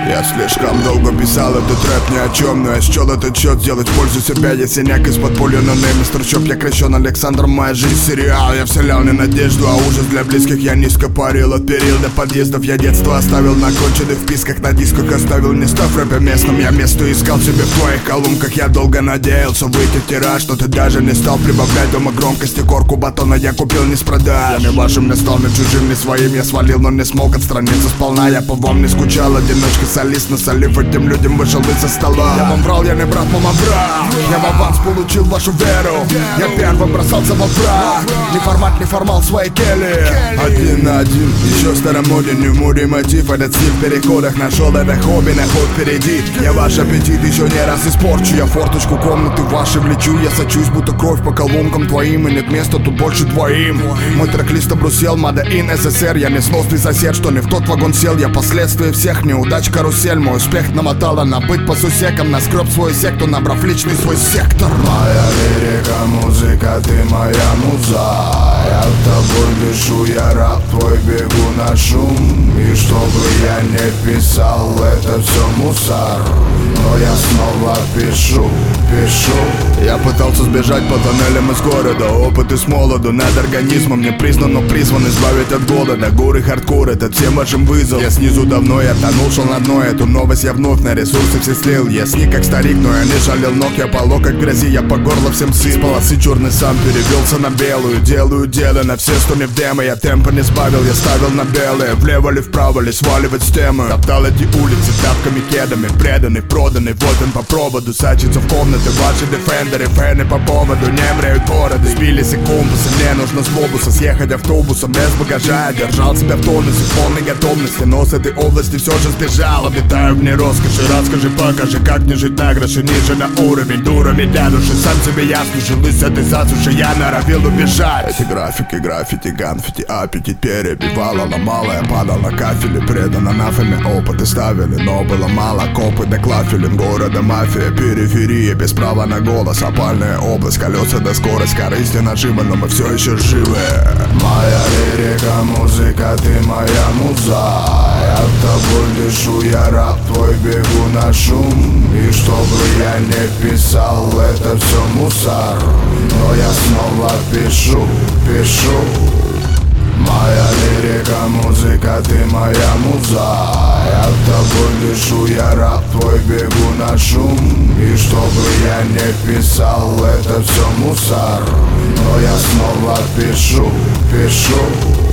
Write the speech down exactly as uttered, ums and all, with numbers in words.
Я слишком долго писал этот рэп ни о чем, но я счел этот счет сделать в пользу себя. Я синяк из-под пулью, но нейм мистер Чоп. Я крещен Александром, моя жизнь сериал. Я вселял не надежду, а ужас для близких. Я низко парил от перил до подъездов. Я детство оставил на конченых вписках, на дисках оставил, не став рэпе местным. Я место искал себе в твоих колонках. Я долго надеялся выйти в тираж, но ты даже не стал прибавлять дома громкости. Корку батона я купил не с продаж. Я не вашим, не стал, не чужим, не своим. Я свалил, но не смог отстраниться сполна. Я по вам не скучал, одиночка солист, насолив этим людям вышел из-за стола. Я вам врал, я не брат, мама брат. Я в аванс получил вашу веру. Я первым бросался во враг. Не формат, не формал своей кели. Один на один, еще старомоден, не мудрый мотив. Этот стиль в переходах нашел это хобби, на ход впереди. Я ваш аппетит еще не раз испорчу. Я форточку комнаты ваши влечу. Я сочусь, будто кровь по колонкам твоим. И нет места тут больше двоим. Мой трек-лист обрусел, Made in эс эс эс эр. Я несносный сосед, что не в тот вагон сел. Я последствия всех неудач карусель. Мой успех намотала на быт по сусекам. На скреб свой сектор, набрав личный свой сектор. Моя лирика, музыка, ты моя муза. Я тобой дышу, я раб твой, бегу на шум. И чтобы я не писал, это все мусор. Но я снова пишу, пишу. Я пытался сбежать по тоннелям из города. Опыт из молоду, над организмом не признан, но призван избавить от голода. Горы хардкор, это всем вашим вызов. Я снизу давно, я тонул, шел на дно. Эту новость я вновь на ресурсы все слил. Я сник как старик, но я не жалел ног. Я по локоть в грязи, я по горло всем сил. С полосы черный сам перевелся на белую. Делаю дело на все, что не в демо. Я темпа не сбавил, я ставил на белые. Влево ли вправо ли сваливать с темы. Топтал эти улицы тапками кедами. Преданный, проданный, вот он по проводу. Сачится в комнаты ваши дефендеры. Фэны по поводу не мреют бороды. Сбились и компасы, мне нужно с глобуса съехать автобусом без багажа. Держал себя в тонусе, в полной готовности. Но с этой области все же сбежал. Обитаю вне роскоши, расскажи, покажи, как не жить на гроши. Ниже на уровень, дурами для души. Сам себе ясно, жил из этой засуши. Я норовил убежать. Эти графики, граффити, ганфити, аппетит перебивала, ломала. Я падал на кафеле, предан анафеме. Опыты ставили, но было мало. Копы да клафелин, города мафия. Периферия, без права на голос. Опальная область, колеса да скорость. Корысти нажима, но мы все еще живы. Моя лирика, музыка, ты моя муза. Я тобой дышу, я раб твой, бегу на шум. И чтобы я не писал, это все мусор. Но я снова пишу, пишу. Моя лирика, музыка, ты моя муза. Я тобой дышу, я раб твой, бегу на шум. И чтобы я не писал, это все мусор. Но я снова пишу, пишу.